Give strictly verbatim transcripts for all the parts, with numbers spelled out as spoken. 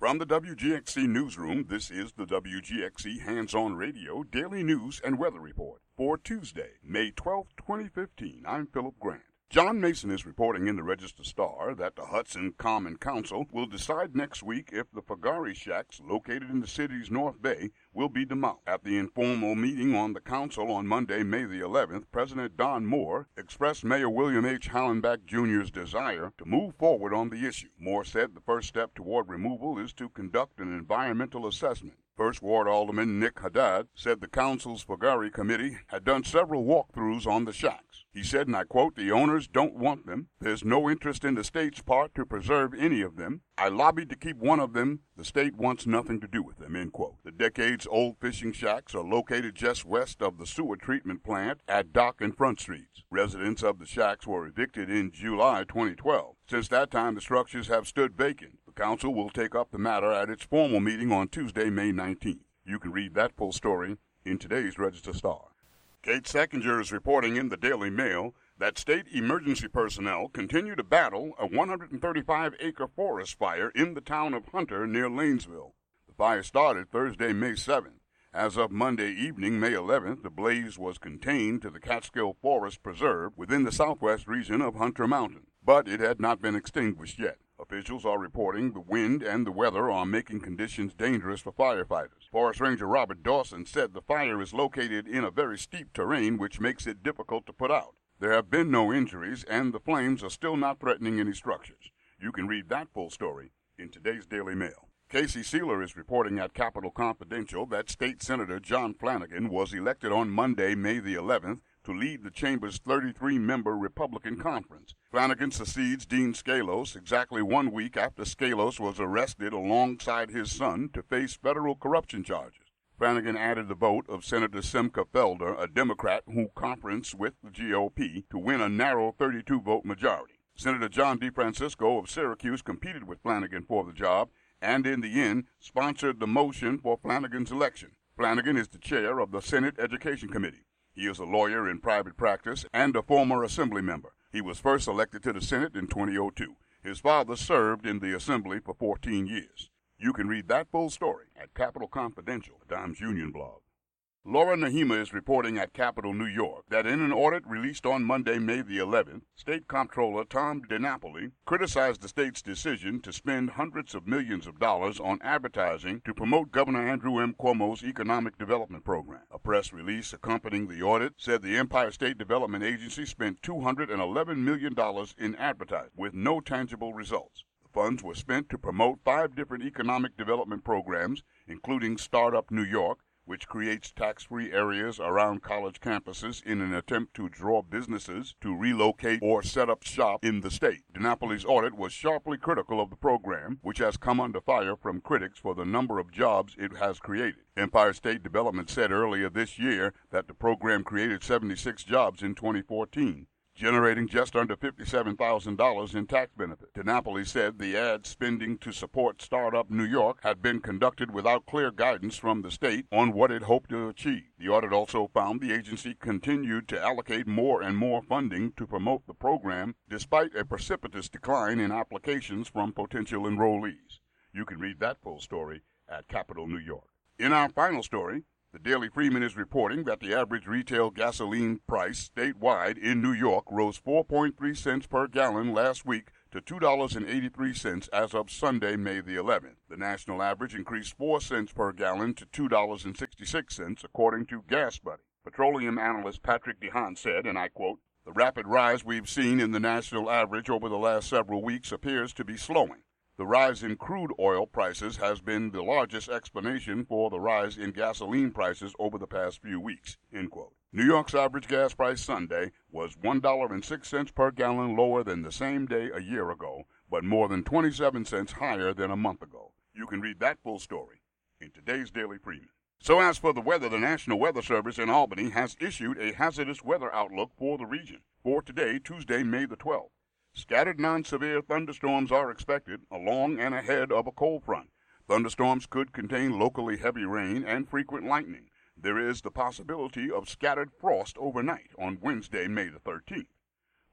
From the W G X C Newsroom, this is the W G X C Hands-On Radio Daily News and Weather Report for Tuesday, May twelfth, twenty fifteen. I'm Philip Grant. John Mason is reporting in the Register-Star that the Hudson Common Council will decide next week if the Fagari Shacks located in the city's North Bay will be demolished. At the informal meeting on the council on Monday, May the eleventh, President Don Moore expressed Mayor William H. Hallenbeck Junior's desire to move forward on the issue. Moore said the first step toward removal is to conduct an environmental assessment. First Ward Alderman Nick Haddad said the council's Fagari committee had done several walkthroughs on the shacks. He said, and I quote, "The owners don't want them. There's no interest in the state's part to preserve any of them. I lobbied to keep one of them. The state wants nothing to do with them," end quote. The decades-old fishing shacks are located just west of the sewer treatment plant at Dock and Front Streets. Residents of the shacks were evicted in July twenty twelve. Since that time, the structures have stood vacant. The council will take up the matter at its formal meeting on Tuesday, May nineteenth. You can read that full story in today's Register-Star. Kate Seckinger is reporting in the Daily Mail that state emergency personnel continue to battle a one hundred thirty-five acre forest fire in the town of Hunter near Lanesville. The fire started Thursday, May seventh. As of Monday evening, May eleventh, the blaze was contained to the Catskill Forest Preserve within the southwest region of Hunter Mountain, but it had not been extinguished yet. Officials are reporting the wind and the weather are making conditions dangerous for firefighters. Forest Ranger Robert Dawson said the fire is located in a very steep terrain, which makes it difficult to put out. There have been no injuries, and the flames are still not threatening any structures. You can read that full story in today's Daily Mail. Casey Sealer is reporting at Capitol Confidential that State Senator John Flanagan was elected on Monday, May the eleventh, to lead the Chamber's thirty-three member Republican Conference. Flanagan succeeds Dean Scalos exactly one week after Scalos was arrested alongside his son to face federal corruption charges. Flanagan added the vote of Senator Simca Felder, a Democrat who conferenced with the G O P, to win a narrow thirty-two vote majority. Senator John DeFrancisco of Syracuse competed with Flanagan for the job and in the end sponsored the motion for Flanagan's election. Flanagan is the chair of the Senate Education Committee. He is a lawyer in private practice and a former assembly member. He was first elected to the Senate in two thousand two. His father served in the assembly for fourteen years. You can read that full story at Capitol Confidential, the Times Union blog. Laura Nahima is reporting at Capitol New York that in an audit released on Monday, May the eleventh, State Comptroller Tom DiNapoli criticized the state's decision to spend hundreds of millions of dollars on advertising to promote Governor Andrew M. Cuomo's economic development program. A press release accompanying the audit said the Empire State Development Agency spent two hundred eleven million dollars in advertising with no tangible results. The funds were spent to promote five different economic development programs, including Startup New York, which creates tax-free areas around college campuses in an attempt to draw businesses to relocate or set up shop in the state. DiNapoli's audit was sharply critical of the program, which has come under fire from critics for the number of jobs it has created. Empire State Development said earlier this year that the program created seventy-six jobs in twenty fourteen. Generating just under fifty-seven thousand dollars in tax benefit. DiNapoli said the ad spending to support Startup New York had been conducted without clear guidance from the state on what it hoped to achieve. The audit also found the agency continued to allocate more and more funding to promote the program despite a precipitous decline in applications from potential enrollees. You can read that full story at Capitol New York. In our final story, the Daily Freeman is reporting that the average retail gasoline price statewide in New York rose four point three cents per gallon last week to two dollars and eighty-three cents as of Sunday, May the eleventh. The national average increased four cents per gallon to two dollars and sixty-six cents, according to Gas Buddy. Petroleum analyst Patrick DeHaan said, and I quote, "The rapid rise we've seen in the national average over the last several weeks appears to be slowing. The rise in crude oil prices has been the largest explanation for the rise in gasoline prices over the past few weeks," end quote. New York's average gas price Sunday was one dollar and six cents per gallon lower than the same day a year ago, but more than twenty-seven cents higher than a month ago. You can read that full story in today's Daily Freeman. So as for the weather, the National Weather Service in Albany has issued a hazardous weather outlook for the region for today, Tuesday, May the twelfth. Scattered non-severe thunderstorms are expected along and ahead of a cold front. Thunderstorms could contain locally heavy rain and frequent lightning. There is the possibility of scattered frost overnight on Wednesday, May the thirteenth.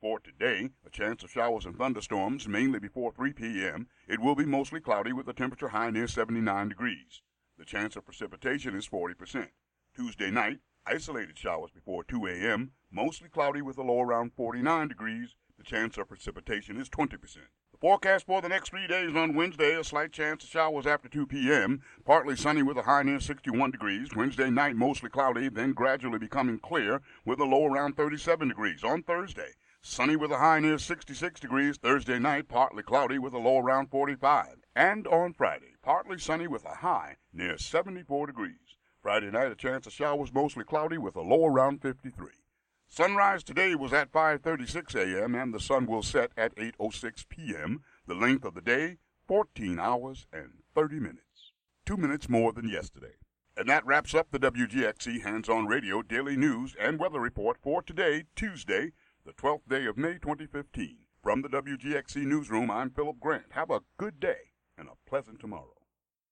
For today, a chance of showers and thunderstorms mainly before three p.m. It will be mostly cloudy with a temperature high near seventy-nine degrees. The chance of precipitation is forty percent. Tuesday night, isolated showers before two a.m., mostly cloudy with a low around forty-nine degrees. The chance of precipitation is twenty percent. The forecast for the next three days: on Wednesday, a slight chance of showers after two p.m., partly sunny with a high near sixty-one degrees. Wednesday night, mostly cloudy, then gradually becoming clear with a low around thirty-seven degrees. On Thursday, sunny with a high near sixty-six degrees. Thursday night, partly cloudy with a low around forty-five. And on Friday, partly sunny with a high near seventy-four degrees. Friday night, a chance of showers, mostly cloudy with a low around fifty-three. Sunrise today was at five thirty-six a.m. and the sun will set at eight oh six p.m. The length of the day, fourteen hours and thirty minutes. Two minutes more than yesterday. And that wraps up the W G X C Hands-On Radio Daily News and Weather Report for today, Tuesday, the twelfth day of May twenty fifteen. From the W G X C Newsroom, I'm Philip Grant. Have a good day and a pleasant tomorrow.